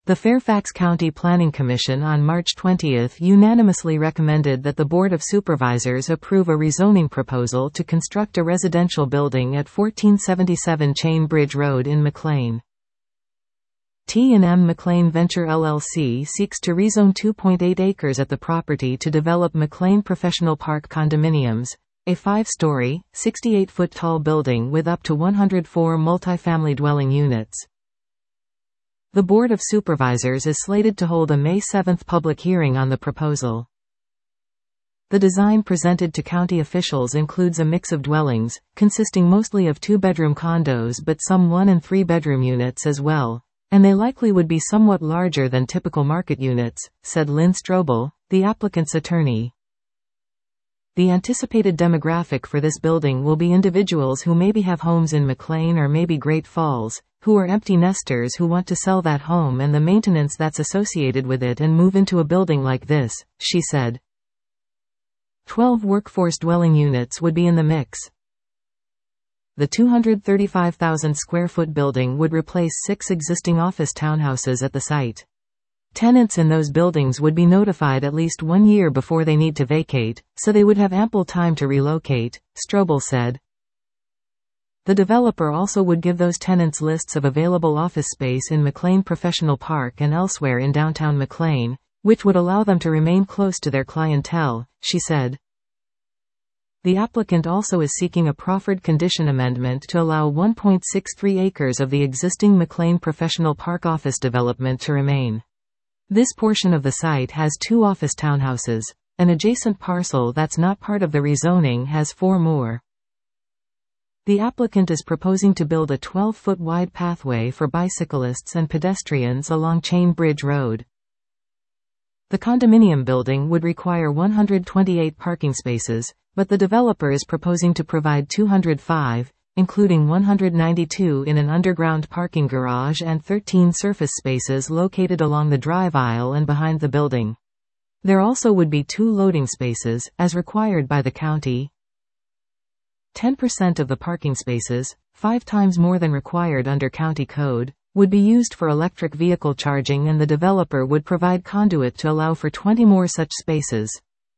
The Fairfax County Planning Commission on March 20 unanimously recommended that the Board of Supervisors approve a rezoning proposal to construct a residential building at 1477 Chain Bridge Road in McLean. T&M McLean Venture LLC seeks to rezone 2.8 acres at the property to develop McLean Professional Park condominiums, a 5-story, 68-foot-tall building with up to 104 multifamily dwelling units. The Board of Supervisors is slated to hold a May 7 public hearing on the proposal. The design presented to county officials includes a mix of dwellings, consisting mostly of 2-bedroom condos but some 1- and 3-bedroom units as well, and they likely would be somewhat larger than typical market units, said Lynn Strobel, the applicant's attorney. The anticipated demographic for this building will be individuals who maybe have homes in McLean or maybe Great Falls, who are empty nesters who want to sell that home and the maintenance that's associated with it and move into a building like this, she said. 12 workforce dwelling units would be in the mix. The 235,000 square foot building would replace 6 existing office townhouses at the site. Tenants in those buildings would be notified at least 1 year before they need to vacate, so they would have ample time to relocate, Strobel said. The developer also would give those tenants lists of available office space in McLean Professional Park and elsewhere in downtown McLean, which would allow them to remain close to their clientele, she said. The applicant also is seeking a proffered condition amendment to allow 1.63 acres of the existing McLean Professional Park office development to remain. This portion of the site has 2 office townhouses. An adjacent parcel that's not part of the rezoning has 4 more. The applicant is proposing to build a 12-foot wide pathway for bicyclists and pedestrians along Chain Bridge Road. The condominium building would require 128 parking spaces, but the developer is proposing to provide 205, including 192 in an underground parking garage and 13 surface spaces located along the drive aisle and behind the building. There also would be 2 loading spaces, as required by the county. 10% of the parking spaces, 5 times more than required under county code, would be used for electric vehicle charging, and the developer would provide conduit to allow for 20 more such spaces.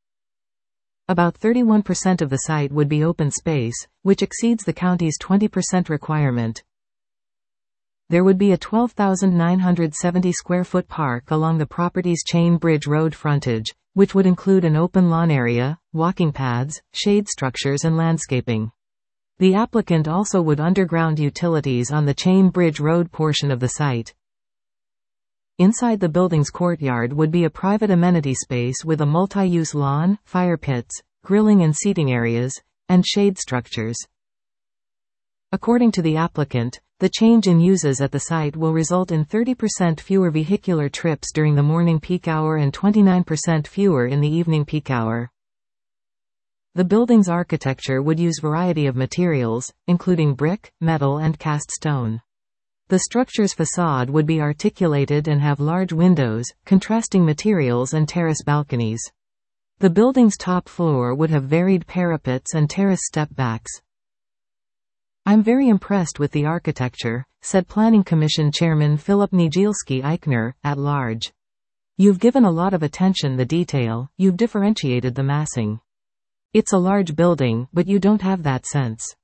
About 31% of the site would be open space, which exceeds the county's 20% requirement. There would be a 12,970 square foot park along the property's Chain Bridge Road frontage, which would include an open lawn area, walking paths, shade structures and landscaping. The applicant also would underground utilities on the Chain Bridge Road portion of the site. Inside the building's courtyard would be a private amenity space with a multi-use lawn, fire pits, grilling and seating areas, and shade structures. According to the applicant, the change in uses at the site will result in 30% fewer vehicular trips during the morning peak hour and 29% fewer in the evening peak hour. The building's architecture would use a variety of materials, including brick, metal and cast stone. The structure's facade would be articulated and have large windows, contrasting materials and terrace balconies. The building's top floor would have varied parapets and terrace step-backs. "I'm very impressed with the architecture," said Planning Commission Chairman Philip Nijielski Eichner, at large. "You've given a lot of attention to detail, you've differentiated the massing. It's a large building, but you don't have that sense.